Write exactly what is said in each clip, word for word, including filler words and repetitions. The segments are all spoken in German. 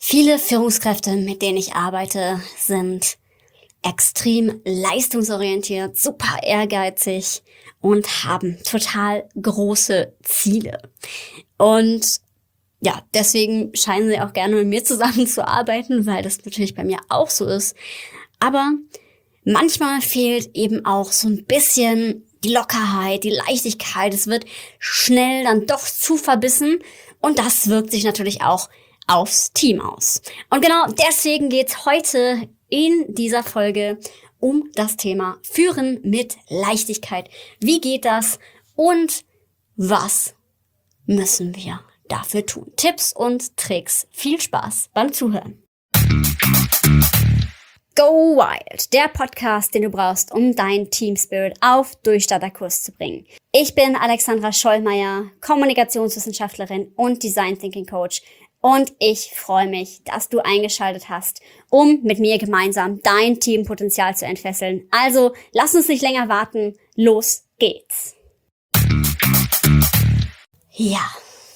Viele Führungskräfte, mit denen ich arbeite, sind extrem leistungsorientiert, super ehrgeizig und haben total große Ziele. Und ja, deswegen scheinen sie auch gerne mit mir zusammenzuarbeiten, weil das natürlich bei mir auch so ist. Aber manchmal fehlt eben auch so ein bisschen die Lockerheit, die Leichtigkeit. Es wird schnell dann doch zu verbissen und das wirkt sich natürlich auch aufs Team aus. Und genau deswegen geht's heute in dieser Folge um das Thema Führen mit Leichtigkeit. Wie geht das und was müssen wir dafür tun? Tipps und Tricks. Viel Spaß beim Zuhören. Go Wild, der Podcast, den du brauchst, um deinen Team Spirit auf Durchstarterkurs zu bringen. Ich bin Alexandra Schollmeier, Kommunikationswissenschaftlerin und Design Thinking Coach. Und ich freue mich, dass du eingeschaltet hast, um mit mir gemeinsam dein Teampotenzial zu entfesseln. Also, lass uns nicht länger warten. Los geht's. Ja,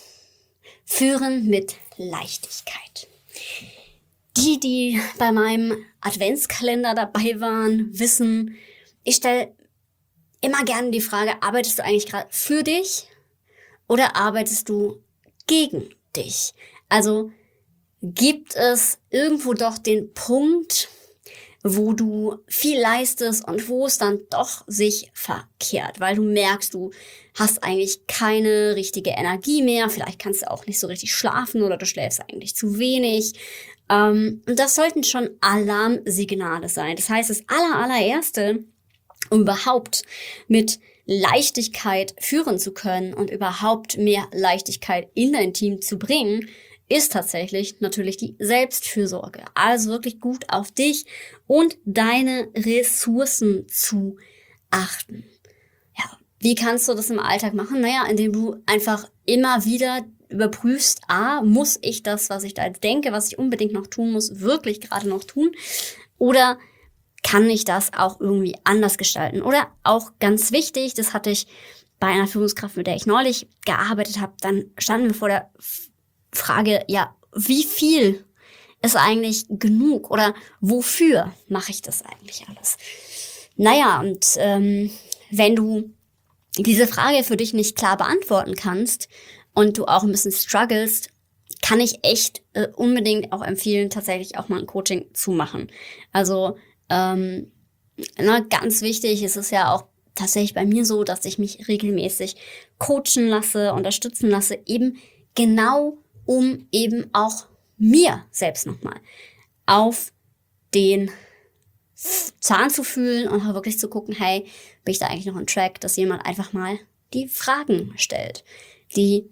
Führen mit Leichtigkeit. Die, die bei meinem Adventskalender dabei waren, wissen, ich stelle immer gerne die Frage, arbeitest du eigentlich gerade für dich oder arbeitest du gegen dich? Also gibt es irgendwo doch den Punkt, wo du viel leistest und wo es dann doch sich verkehrt, weil du merkst, du hast eigentlich keine richtige Energie mehr, vielleicht kannst du auch nicht so richtig schlafen oder du schläfst eigentlich zu wenig. Ähm, und das sollten schon Alarmsignale sein. Das heißt, das aller, allererste, um überhaupt mit Leichtigkeit führen zu können und überhaupt mehr Leichtigkeit in dein Team zu bringen, ist tatsächlich natürlich die Selbstfürsorge. Also wirklich gut auf dich und deine Ressourcen zu achten. Ja, wie kannst du das im Alltag machen? Naja, indem du einfach immer wieder überprüfst, ah, muss ich das, was ich da jetzt denke, was ich unbedingt noch tun muss, wirklich gerade noch tun? Oder kann ich das auch irgendwie anders gestalten? Oder auch ganz wichtig, das hatte ich bei einer Führungskraft, mit der ich neulich gearbeitet habe, dann standen wir vor der Frage, ja, wie viel ist eigentlich genug oder wofür mache ich das eigentlich alles? Naja, und ähm, wenn du diese Frage für dich nicht klar beantworten kannst und du auch ein bisschen strugglest, kann ich echt äh, unbedingt auch empfehlen, tatsächlich auch mal ein Coaching zu machen. Also ähm, na, ganz wichtig ist es ja auch tatsächlich bei mir so, dass ich mich regelmäßig coachen lasse, unterstützen lasse, eben genau um eben auch mir selbst nochmal auf den Zahn zu fühlen und auch wirklich zu gucken, hey, bin ich da eigentlich noch on track, dass jemand einfach mal die Fragen stellt, die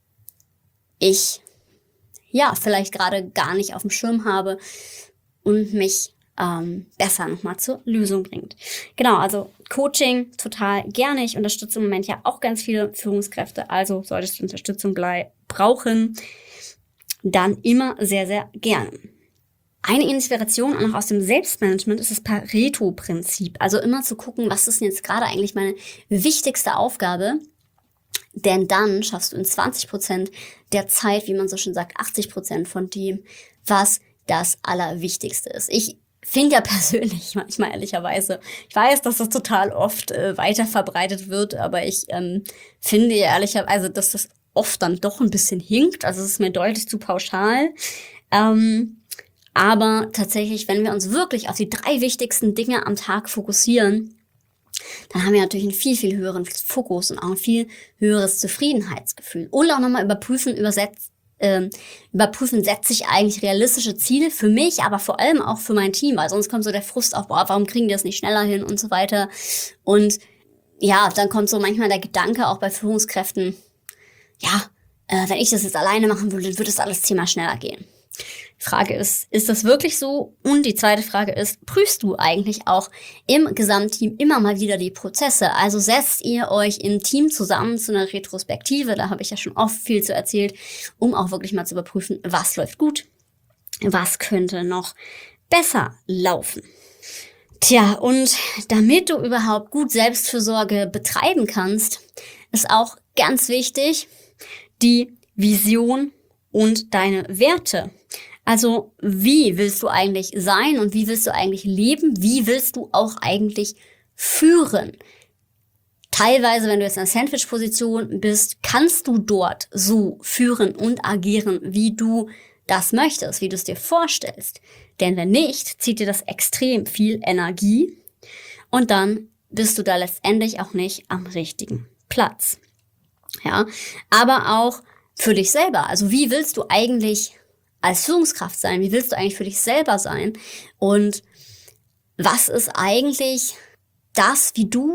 ich ja vielleicht gerade gar nicht auf dem Schirm habe und mich ähm, besser nochmal zur Lösung bringt. Genau, also Coaching total gerne. Ich unterstütze im Moment ja auch ganz viele Führungskräfte, also solltest du Unterstützung blei- brauchen, dann immer sehr, sehr gerne. Eine Inspiration auch noch aus dem Selbstmanagement ist das Pareto-Prinzip. Also immer zu gucken, was ist denn jetzt gerade eigentlich meine wichtigste Aufgabe? Denn dann schaffst du in zwanzig Prozent der Zeit, wie man so schön sagt, achtzig Prozent von dem, was das Allerwichtigste ist. Ich finde ja persönlich manchmal ehrlicherweise, ich weiß, dass das total oft äh, weiter verbreitet wird, aber ich ähm, finde ehrlicherweise, dass das oft dann doch ein bisschen hinkt. Also es ist mir deutlich zu pauschal. Ähm, aber tatsächlich, wenn wir uns wirklich auf die drei wichtigsten Dinge am Tag fokussieren, dann haben wir natürlich einen viel, viel höheren Fokus und auch ein viel höheres Zufriedenheitsgefühl. Und auch nochmal überprüfen, übersetzt, ähm, überprüfen, setze ich eigentlich realistische Ziele für mich, aber vor allem auch für mein Team, weil sonst kommt so der Frust auf, boah, warum kriegen die das nicht schneller hin und so weiter. Und ja, dann kommt so manchmal der Gedanke auch bei Führungskräften, ja, äh, wenn ich das jetzt alleine machen würde, dann würde das alles zehnmal schneller gehen. Die Frage ist, ist das wirklich so? Und die zweite Frage ist, prüfst du eigentlich auch im Gesamtteam immer mal wieder die Prozesse? Also setzt ihr euch im Team zusammen zu einer Retrospektive, da habe ich ja schon oft viel zu erzählt, um auch wirklich mal zu überprüfen, was läuft gut, was könnte noch besser laufen. Tja, und damit du überhaupt gut Selbstfürsorge betreiben kannst, ist auch ganz wichtig die Vision und deine Werte. Also wie willst du eigentlich sein und wie willst du eigentlich leben? Wie willst du auch eigentlich führen? Teilweise, wenn du jetzt in der Sandwich-Position bist, kannst du dort so führen und agieren, wie du das möchtest, wie du es dir vorstellst. Denn wenn nicht, zieht dir das extrem viel Energie und dann bist du da letztendlich auch nicht am richtigen Platz. Ja, aber auch für dich selber. Also wie willst du eigentlich als Führungskraft sein? Wie willst du eigentlich für dich selber sein? Und was ist eigentlich das, wie du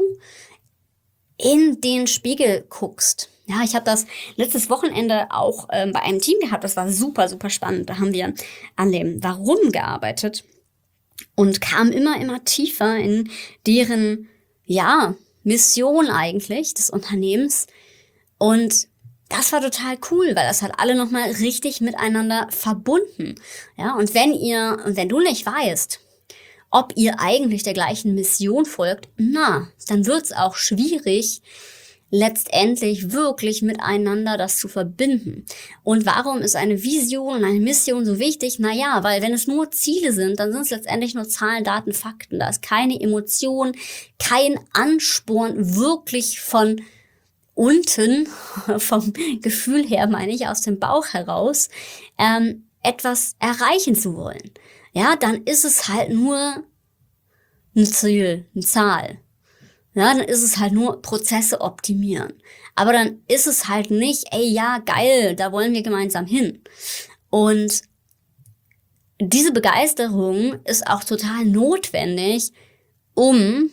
in den Spiegel guckst? Ja, ich habe das letztes Wochenende auch ähm, bei einem Team gehabt. Das war super, super spannend. Da haben wir an dem Warum gearbeitet und kamen immer, immer tiefer in deren, ja, Mission eigentlich des Unternehmens. Und das war total cool, weil das hat alle nochmal richtig miteinander verbunden. Ja, und wenn ihr, und wenn du nicht weißt, ob ihr eigentlich der gleichen Mission folgt, na, dann wird's auch schwierig, letztendlich wirklich miteinander das zu verbinden. Und warum ist eine Vision und eine Mission so wichtig? Naja, weil wenn es nur Ziele sind, dann sind es letztendlich nur Zahlen, Daten, Fakten. Da ist keine Emotion, kein Ansporn wirklich von unten, vom Gefühl her meine ich, aus dem Bauch heraus, ähm, etwas erreichen zu wollen. Ja, dann ist es halt nur ein Ziel, eine Zahl. Ja, dann ist es halt nur Prozesse optimieren. Aber dann ist es halt nicht, ey, ja, geil, da wollen wir gemeinsam hin. Und diese Begeisterung ist auch total notwendig, um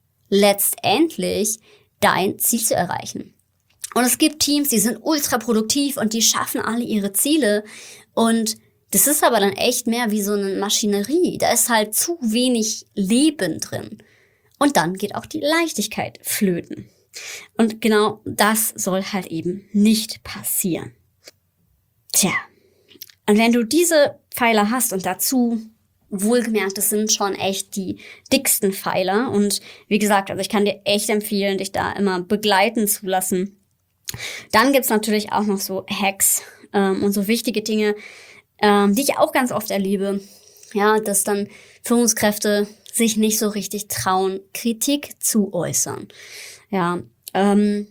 letztendlich dein Ziel zu erreichen. Und es gibt Teams, die sind ultra produktiv und die schaffen alle ihre Ziele. Und das ist aber dann echt mehr wie so eine Maschinerie. Da ist halt zu wenig Leben drin. Und dann geht auch die Leichtigkeit flöten. Und genau das soll halt eben nicht passieren. Tja, und wenn du diese Pfeiler hast und dazu, wohlgemerkt, das sind schon echt die dicksten Pfeiler. Und wie gesagt, also ich kann dir echt empfehlen, dich da immer begleiten zu lassen. Dann gibt's natürlich auch noch so Hacks ähm, und so wichtige Dinge, ähm, die ich auch ganz oft erlebe. Ja, dass dann Führungskräfte sich nicht so richtig trauen, Kritik zu äußern. Ja, ähm,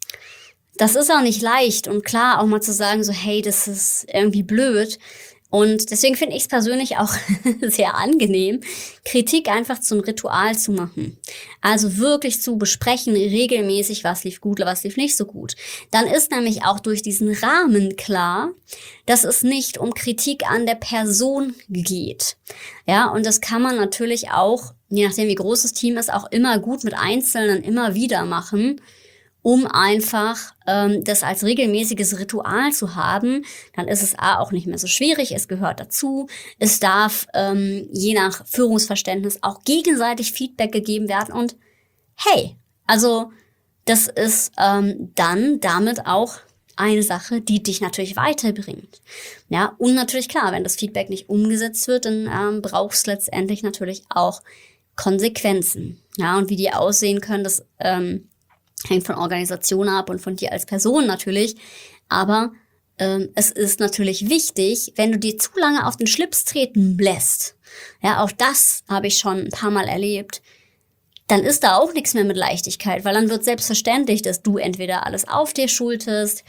das ist auch nicht leicht und klar auch mal zu sagen, so hey, das ist irgendwie blöd. Und deswegen finde ich es persönlich auch sehr angenehm, Kritik einfach zum Ritual zu machen. Also wirklich zu besprechen, regelmäßig, was lief gut, was lief nicht so gut. Dann ist nämlich auch durch diesen Rahmen klar, dass es nicht um Kritik an der Person geht. Ja, und das kann man natürlich auch, je nachdem wie groß das Team ist, auch immer gut mit Einzelnen immer wieder machen, um einfach ähm, das als regelmäßiges Ritual zu haben. Dann ist es A, auch nicht mehr so schwierig, es gehört dazu. Es darf ähm, je nach Führungsverständnis auch gegenseitig Feedback gegeben werden. Und hey, also das ist ähm, dann damit auch eine Sache, die dich natürlich weiterbringt. Ja, und natürlich klar, wenn das Feedback nicht umgesetzt wird, dann ähm, brauchst du letztendlich natürlich auch Konsequenzen. Ja, und wie die aussehen können, das ähm, hängt von Organisation ab und von dir als Person natürlich. Aber ähm, es ist natürlich wichtig, wenn du dir zu lange auf den Schlips treten lässt. Ja, auch das habe ich schon ein paar Mal erlebt. Dann ist da auch nichts mehr mit Leichtigkeit, weil dann wird selbstverständlich, dass du entweder alles auf dir schultest,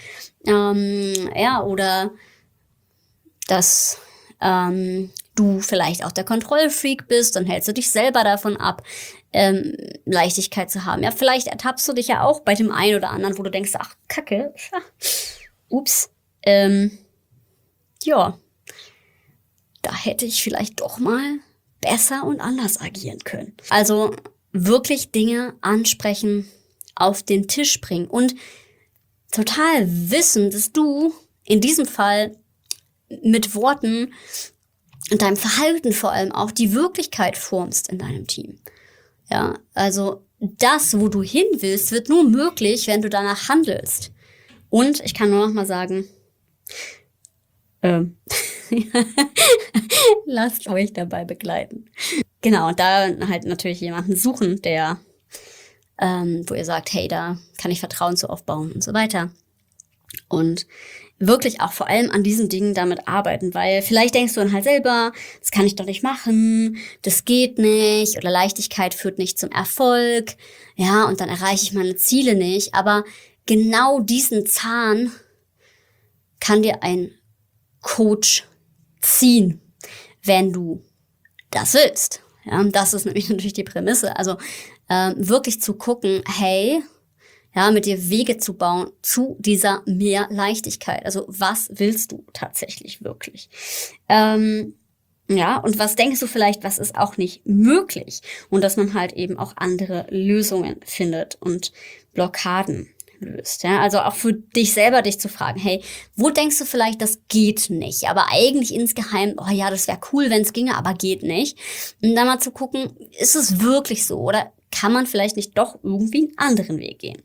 ähm, ja, oder dass ähm, du vielleicht auch der Kontrollfreak bist, dann hältst du dich selber davon ab, ähm, Leichtigkeit zu haben. Ja, vielleicht ertappst du dich ja auch bei dem einen oder anderen, wo du denkst, ach, Kacke, ups, ähm, ja, da hätte ich vielleicht doch mal besser und anders agieren können. Also wirklich Dinge ansprechen, auf den Tisch bringen und total wissen, dass du in diesem Fall mit Worten und deinem Verhalten vor allem auch die Wirklichkeit formst in deinem Team. Ja, also das, wo du hin willst, wird nur möglich, wenn du danach handelst. Und ich kann nur noch mal sagen, ähm, lasst euch dabei begleiten. Genau, und da halt natürlich jemanden suchen, der, ähm, wo ihr sagt, hey, da kann ich Vertrauen zu aufbauen und so weiter. Und wirklich auch vor allem an diesen Dingen damit arbeiten, weil vielleicht denkst du dann halt selber, das kann ich doch nicht machen, das geht nicht oder Leichtigkeit führt nicht zum Erfolg, ja, und dann erreiche ich meine Ziele nicht, aber genau diesen Zahn kann dir ein Coach ziehen, wenn du das willst. Ja, das ist nämlich natürlich die Prämisse, also äh, wirklich zu gucken, hey, ja, mit dir Wege zu bauen zu dieser mehr Leichtigkeit. Also was willst du tatsächlich wirklich? Ähm, ja, und was denkst du vielleicht, was ist auch nicht möglich? Und dass man halt eben auch andere Lösungen findet und Blockaden löst. Ja, also auch für dich selber dich zu fragen, hey, wo denkst du vielleicht, das geht nicht? Aber eigentlich insgeheim, oh ja, das wäre cool, wenn es ginge, aber geht nicht. Und dann mal zu gucken, ist es wirklich so? Oder kann man vielleicht nicht doch irgendwie einen anderen Weg gehen?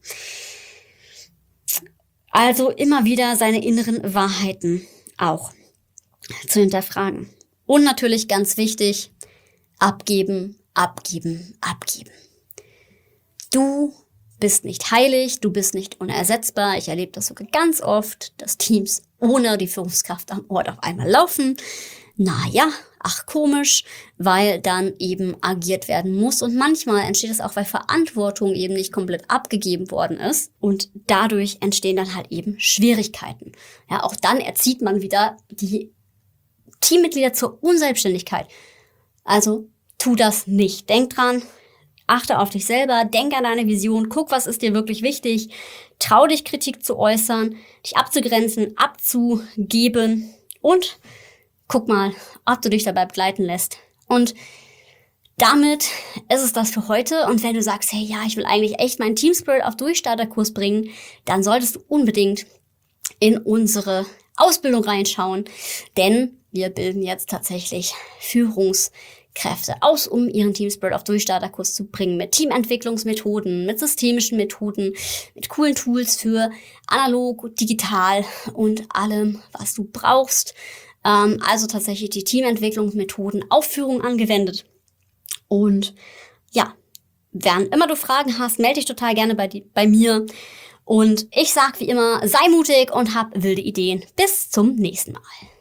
Also immer wieder seine inneren Wahrheiten auch zu hinterfragen. Und natürlich ganz wichtig, abgeben, abgeben, abgeben. Du bist nicht heilig, du bist nicht unersetzbar. Ich erlebe das sogar ganz oft, dass Teams ohne die Führungskraft am Ort auf einmal laufen. Naja, ach komisch, weil dann eben agiert werden muss. Und manchmal entsteht es auch, weil Verantwortung eben nicht komplett abgegeben worden ist. Und dadurch entstehen dann halt eben Schwierigkeiten. Ja, auch dann erzieht man wieder die Teammitglieder zur Unselbstständigkeit. Also tu das nicht. Denk dran, achte auf dich selber, denk an deine Vision, guck, was ist dir wirklich wichtig. Trau dich, Kritik zu äußern, dich abzugrenzen, abzugeben und guck mal, ob du dich dabei begleiten lässt. Und damit ist es das für heute. Und wenn du sagst, hey, ja, ich will eigentlich echt meinen Team Spirit auf Durchstarterkurs bringen, dann solltest du unbedingt in unsere Ausbildung reinschauen. Denn wir bilden jetzt tatsächlich Führungskräfte aus, um ihren Team Spirit auf Durchstarterkurs zu bringen. Mit Teamentwicklungsmethoden, mit systemischen Methoden, mit coolen Tools für analog, digital und allem, was du brauchst. Also tatsächlich die Teamentwicklungsmethoden auf Führung angewendet. Und ja, wann immer du Fragen hast, melde dich total gerne bei, die, bei mir. Und ich sag wie immer, sei mutig und hab wilde Ideen. Bis zum nächsten Mal.